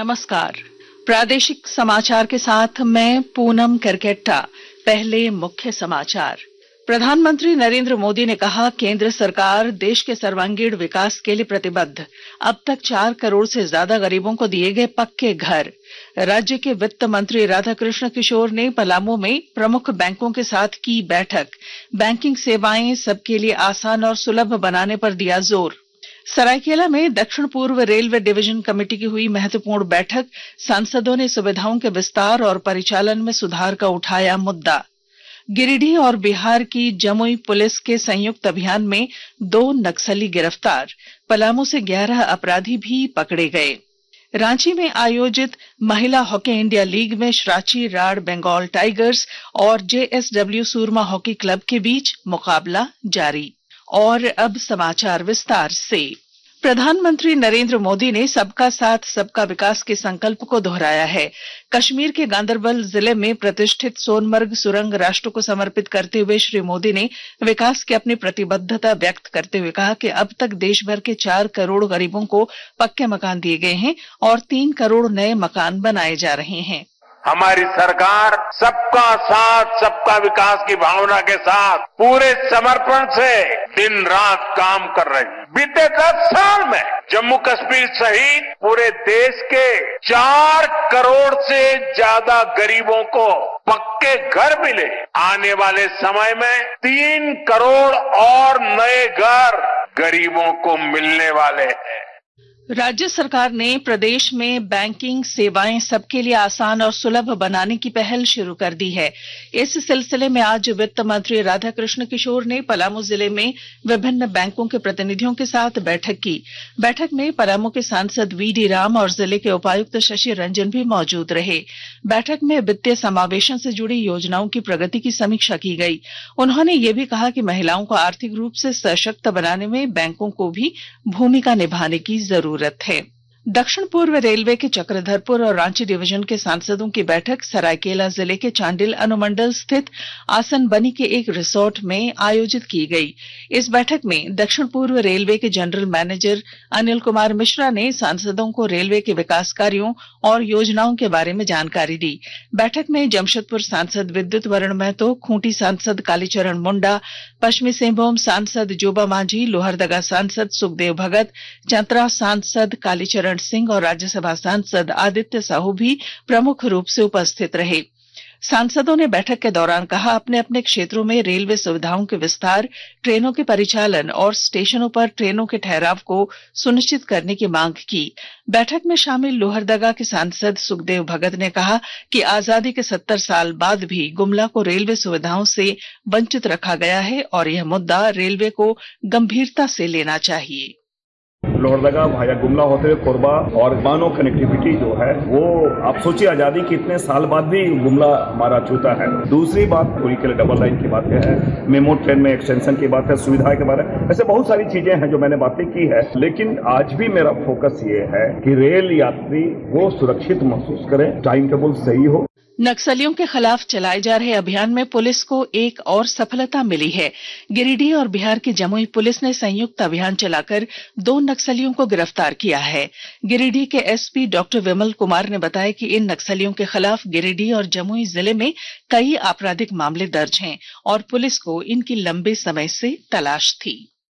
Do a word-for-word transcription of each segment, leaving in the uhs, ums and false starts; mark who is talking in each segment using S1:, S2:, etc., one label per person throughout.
S1: नमस्कार। प्रादेशिक समाचार के साथ मैं पूनम करकेट्टा। पहले मुख्य समाचार। प्रधानमंत्री नरेंद्र मोदी ने कहा, केंद्र सरकार देश के सर्वांगीण विकास के लिए प्रतिबद्ध। अब तक चार करोड़ से ज्यादा गरीबों को दिए गए पक्के घर। राज्य के वित्त मंत्री राधाकृष्ण किशोर ने पलामू में प्रमुख बैंकों के साथ की बैठक। बैंकिंग सेवाएं सबके लिए आसान और सुलभ बनाने पर दिया जोर। सरायकेला में दक्षिण पूर्व रेलवे डिवीजन कमेटी की हुई महत्वपूर्ण बैठक। सांसदों ने सुविधाओं के विस्तार और परिचालन में सुधार का उठाया मुद्दा। गिरिडीह और बिहार की जमुई पुलिस के संयुक्त अभियान में दो नक्सली गिरफ्तार। पलामू से ग्यारह अपराधी भी पकड़े गए। रांची में आयोजित महिला हॉकी इंडिया लीग में श्राची राड बंगाल टाइगर्स और जेएसडब्ल्यू सूरमा हॉकी क्लब के बीच मुकाबला जारी। और अब समाचार विस्तार से। प्रधानमंत्री नरेंद्र मोदी ने सबका साथ सबका विकास के संकल्प को दोहराया है। कश्मीर के गांदरबल जिले में प्रतिष्ठित सोनमर्ग सुरंग राष्ट्र को समर्पित करते हुए श्री मोदी ने विकास की अपनी प्रतिबद्धता व्यक्त करते हुए कहा कि अब तक देश भर के चार करोड़ गरीबों को पक्के मकान दिए गए हैं और तीन करोड़ नए मकान बनाए जा रहे हैं।
S2: हमारी सरकार सबका साथ सबका विकास की भावना के साथ पूरे समर्पण से दिन रात काम कर रही है। बीते दस साल में जम्मू कश्मीर सहित पूरे देश के चार करोड़ से ज्यादा गरीबों को पक्के घर मिले। आने वाले समय में तीन करोड़ और नए घर गरीबों को मिलने वाले हैं।
S1: राज्य सरकार ने प्रदेश में बैंकिंग सेवाएं सबके लिए आसान और सुलभ बनाने की पहल शुरू कर दी है। इस सिलसिले में आज वित्त मंत्री राधाकृष्ण किशोर ने पलामू जिले में विभिन्न बैंकों के प्रतिनिधियों के साथ बैठक की। बैठक में पलामू के सांसद वीडी राम और जिले के उपायुक्त शशि रंजन भी मौजूद रहे। बैठक में वित्तीय समावेशन से जुड़ी योजनाओं की प्रगति की समीक्षा की गई। उन्होंने ये भी कहा कि महिलाओं को आर्थिक रूप से सशक्त बनाने में बैंकों को भी भूमिका निभाने की जरूरत है। दक्षिण पूर्व रेलवे के चक्रधरपुर और रांची डिवीजन के सांसदों की बैठक सरायकेला जिले के चांडिल अनुमंडल स्थित आसनबनी के एक रिसोर्ट में आयोजित की गई। इस बैठक में दक्षिण पूर्व रेलवे के जनरल मैनेजर अनिल कुमार मिश्रा ने सांसदों को रेलवे के विकास कार्यों और योजनाओं के बारे में जानकारी दी। बैठक में जमशेदपुर सांसद विद्युत वरण महतो, खूंटी सांसद कालीचरण मुंडा, पश्चिमी सिंहभूम सांसद जोबा मांझी, लोहरदगा सांसद सुखदेव भगत, चतरा सांसद कालीचरण सिंह और राज्यसभा सांसद आदित्य साहू भी प्रमुख रूप से उपस्थित रहे। सांसदों ने बैठक के दौरान कहा, अपने अपने क्षेत्रों में रेलवे सुविधाओं के विस्तार, ट्रेनों के परिचालन और स्टेशनों पर ट्रेनों के ठहराव को सुनिश्चित करने की मांग की। बैठक में शामिल लोहरदगा के सांसद सुखदेव भगत ने कहा कि आजादी के सत्तर साल बाद भी गुमला को रेलवे सुविधाओं से वंचित रखा गया है और यह मुद्दा रेलवे को गंभीरता से लेना चाहिए।
S3: लोहरदगा भाया गुमला होते हुए कोरबा और मानो कनेक्टिविटी जो है वो आप सोचिए, आजादी के इतने साल बाद भी गुमला हमारा छूता है। दूसरी बात पूरी के लिए डबल लाइन की बात है, मेमो ट्रेन में एक्सटेंशन की बात है, सुविधा के बारे में, ऐसे बहुत सारी चीजें हैं जो मैंने बातें की है। लेकिन आज भी मेरा फोकस ये है कि रेल यात्री वो सुरक्षित महसूस करें, टाइम टेबल सही हो।
S1: नक्सलियों के खिलाफ चलाए जा रहे अभियान में पुलिस को एक और सफलता मिली है। गिरिडीह और बिहार की जमुई पुलिस ने संयुक्त अभियान चलाकर दो नक्सलियों को गिरफ्तार किया है। गिरिडीह के एसपी डॉक्टर विमल कुमार ने बताया कि इन नक्सलियों के खिलाफ गिरिडीह और जमुई जिले में कई आपराधिक मामले दर्ज हैं और पुलिस को इनकी लंबे समय से तलाश थी।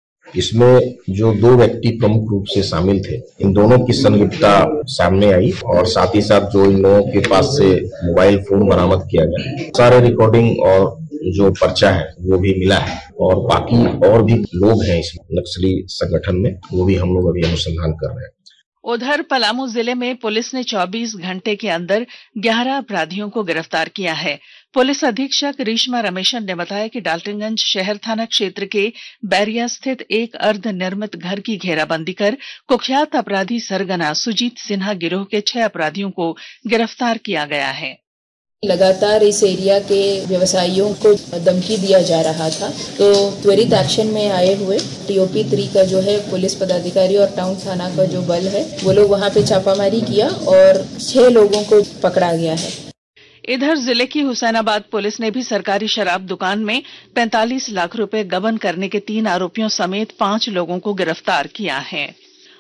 S4: इसमें जो दो व्यक्ति प्रमुख रूप से शामिल थे, इन दोनों की संलिप्तता सामने आई और साथ ही साथ जो इन लोगों के पास से मोबाइल फोन बरामद किया गया, सारे रिकॉर्डिंग और जो पर्चा है वो भी मिला है और बाकी और भी लोग हैं इस नक्सली संगठन में, वो भी हम लोग अभी अनुसंधान कर रहे हैं।
S1: उधर पलामू जिले में पुलिस ने चौबीस घंटे के अंदर ग्यारह अपराधियों को गिरफ्तार किया है। पुलिस अधीक्षक रेशमा रमेशन ने बताया कि डाल्टनगंज शहर थाना क्षेत्र के बैरिया स्थित एक अर्ध निर्मित घर की घेराबंदी कर कुख्यात अपराधी सरगना सुजीत सिन्हा गिरोह के छह अपराधियों को गिरफ्तार किया गया है।
S5: लगातार इस एरिया के व्यवसायियों को धमकी दिया जा रहा था, तो त्वरित एक्शन में आए हुए टीओपी थ्री का जो है पुलिस पदाधिकारी और टाउन थाना का जो बल है वो लोग वहां पे छापामारी किया और छह लोगों को पकड़ा गया है।
S1: इधर जिले की हुसैनाबाद पुलिस ने भी सरकारी शराब दुकान में पैंतालीस लाख रुपए गबन करने के तीन आरोपियों समेत पांच लोगों को गिरफ्तार किया है।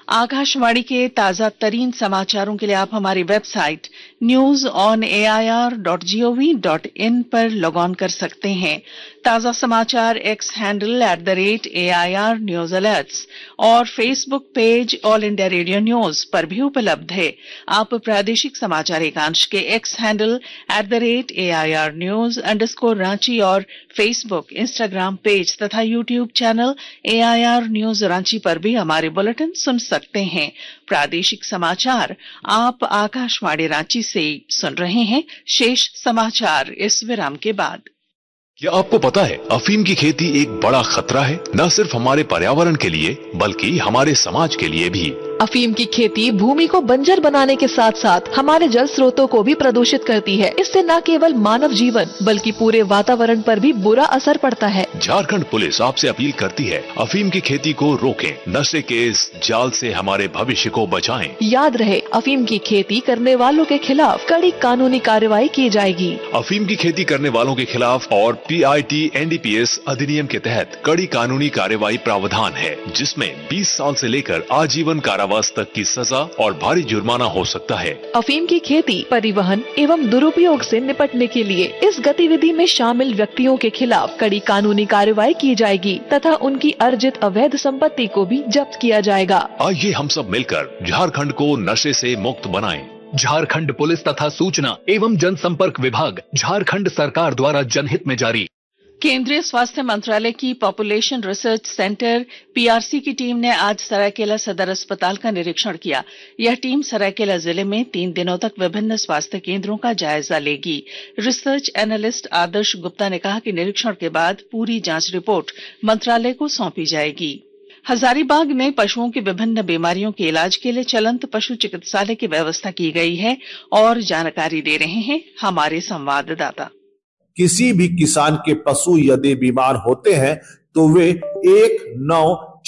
S1: आकाशवाणी के ताजा तरीन समाचारों के लिए आप हमारी website news on A I R dot G O V dot in पर लॉग ऑन कर सकते हैं। ताजा समाचार X handle at the rate A I R news alerts और Facebook page All India Radio news पर भी उपलब्ध है। आप प्रादेशिक समाचार एकांश के X handle at the rate A I R news underscore Ranchi और फेसबुक इंस्टाग्राम पेज तथा YouTube channel A I R news Ranchi पर भी हमारे बुलेटिन सुन सकते हैं। प्रादेशिक समाचार आप आकाशवाणी रांची से सुन रहे हैं। शेष समाचार इस विराम के बाद।
S6: क्या आपको पता है अफीम की खेती एक बड़ा खतरा है, न सिर्फ हमारे पर्यावरण के लिए बल्कि हमारे समाज के लिए भी।
S7: अफीम की खेती भूमि को बंजर बनाने के साथ साथ हमारे जल स्रोतों को भी प्रदूषित करती है। इससे न केवल मानव जीवन बल्कि पूरे वातावरण पर भी बुरा असर पड़ता है।
S6: झारखंड पुलिस आपसे अपील करती है, अफीम की खेती को रोकें, नशे के इस जाल से हमारे भविष्य को बचाएं।
S7: याद रहे, अफीम की खेती करने वालों के खिलाफ कड़ी कानूनी कार्रवाई की जाएगी।
S6: अफीम की खेती करने वालों के खिलाफ और P I T N D P S अधिनियम के तहत कड़ी कानूनी कार्रवाई प्रावधान है, जिसमें बीस साल से लेकर आजीवन कारावास तक की सजा और भारी जुर्माना हो सकता है।
S7: अफीम की खेती, परिवहन एवं दुरुपयोग से निपटने के लिए इस गतिविधि में शामिल व्यक्तियों के खिलाफ कड़ी कानूनी कार्रवाई की जाएगी तथा उनकी अर्जित अवैध संपत्ति को भी जब्त किया जाएगा।
S6: आइए हम सब मिलकर झारखंड को नशे से मुक्त बनाएं।
S8: झारखंड पुलिस तथा सूचना एवं जनसंपर्क विभाग, झारखंड सरकार द्वारा जनहित में जारी।
S1: केंद्रीय स्वास्थ्य मंत्रालय की population research centre P R C की टीम ने आज सरायकेला सदर अस्पताल का निरीक्षण किया। यह टीम सरायकेला जिले में तीन दिनों तक विभिन्न स्वास्थ्य केंद्रों का जायजा लेगी। रिसर्च एनालिस्ट आदर्श गुप्ता ने कहा कि निरीक्षण के बाद पूरी जांच रिपोर्ट मंत्रालय को सौंपी जाएगी। हजारीबाग में पशुओं की विभिन्न बीमारियों के इलाज के लिए चलंत पशु चिकित्सालय की व्यवस्था की गई है और जानकारी दे रहे हैं हमारे संवाददाता।
S9: किसी भी किसान के पशु यदि बीमार होते हैं तो वे एक नौ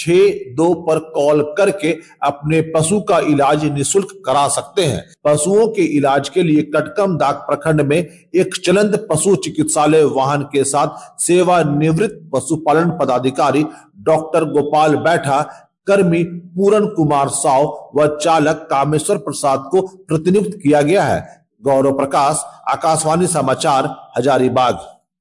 S9: छह दो पर कॉल करके अपने पशु का इलाज निःशुल्क करा सकते हैं। पशुओं के इलाज के लिए कटकमदाग प्रखंड में एक चलंत पशु चिकित्सालय वाहन के साथ सेवानिवृत्त पशुपालन पदाधिकारी डॉक्टर गोपाल बैठा, कर्मी पूरन कुमार साव व चालक कामेश्वर प्रसाद को प्रतिनियुक्त किया गया है। गौरव प्रकाश, आकाशवाणी समाचार, हजारीबाग।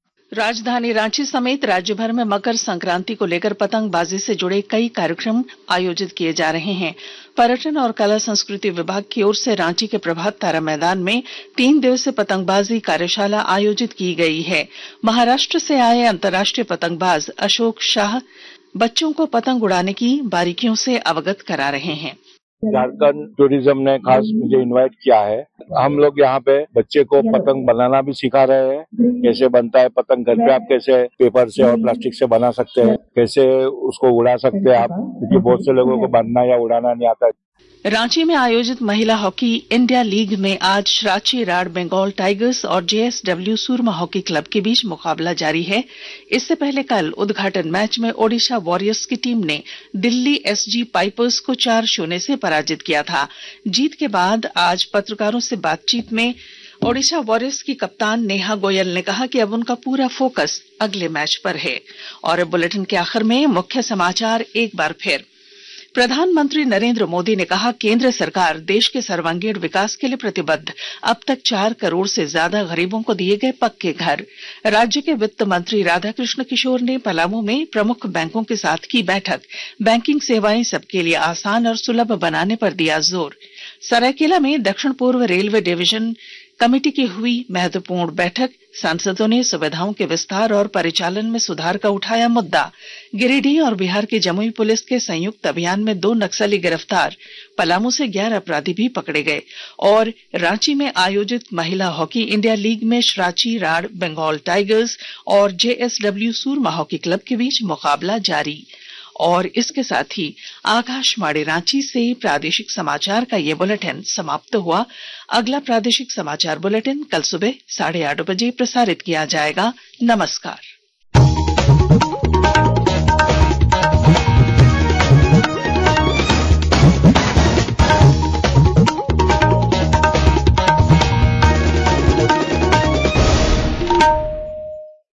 S1: राजधानी रांची समेत राज्य भर में मकर संक्रांति को लेकर पतंगबाजी से जुड़े कई कार्यक्रम आयोजित किए जा रहे हैं। पर्यटन और कला संस्कृति विभाग की ओर से रांची के प्रभात तारा मैदान में तीन दिवसीय पतंगबाजी कार्यशाला आयोजित की गई है। महाराष्ट्र से आए अंतर्राष्ट्रीय पतंगबाज अशोक शाह बच्चों को पतंग उड़ाने की बारीकियों से अवगत करा रहे हैं।
S10: झारखंड टूरिज्म ने खास मुझे इनवाइट किया है। हम लोग यहाँ पे बच्चे को पतंग बनाना भी सिखा रहे हैं, कैसे बनता है पतंग, घर पे आप कैसे पेपर से और प्लास्टिक से बना सकते हैं, कैसे उसको उड़ा सकते हैं आप, क्योंकि बहुत से लोगों को बनना या उड़ाना नहीं आता है।
S1: रांची में आयोजित महिला हॉकी इंडिया लीग में आज श्राची राड बंगाल टाइगर्स और J S W Soorma hockey club के बीच मुकाबला जारी है। इससे पहले कल उद्घाटन मैच में ओडिशा वॉरियर्स की टीम ने दिल्ली एस जी पाइपर्स को चार शून्य से पराजित किया था। जीत के बाद आज पत्रकारों से बातचीत में ओडिशा वॉरियर्स की कप्तान नेहा गोयल ने कहा कि अब उनका पूरा फोकस अगले मैच पर है। और बुलेटिन के आखिर में मुख्य समाचार एक बार फिर। प्रधानमंत्री नरेंद्र मोदी ने कहा, केंद्र सरकार देश के सर्वांगीण विकास के लिए प्रतिबद्ध। अब तक चार करोड़ से ज्यादा गरीबों को दिए गए पक्के घर। राज्य के वित्त मंत्री राधाकृष्ण किशोर ने पलामू में प्रमुख बैंकों के साथ की बैठक। बैंकिंग सेवाएं सबके लिए आसान और सुलभ बनाने पर दिया जोर। सरायकेला में दक्षिण पूर्व रेलवे डिवीजन कमेटी की हुई महत्वपूर्ण बैठक। सांसदों ने सुविधाओं के विस्तार और परिचालन में सुधार का उठाया मुद्दा। गिरिडीह और बिहार की जमुई पुलिस के संयुक्त अभियान में दो नक्सली गिरफ्तार। पलामू से ग्यारह अपराधी भी पकड़े गए। और रांची में आयोजित महिला हॉकी इंडिया लीग में श्राची राड बंगाल टाइगर्स और J S W Soorma hockey club के बीच मुकाबला जारी। और इसके साथ ही आकाशवाणी रांची से प्रादेशिक समाचार का ये बुलेटिन समाप्त हुआ। अगला प्रादेशिक समाचार बुलेटिन कल सुबह साढ़े आठ बजे प्रसारित किया जाएगा। नमस्कार।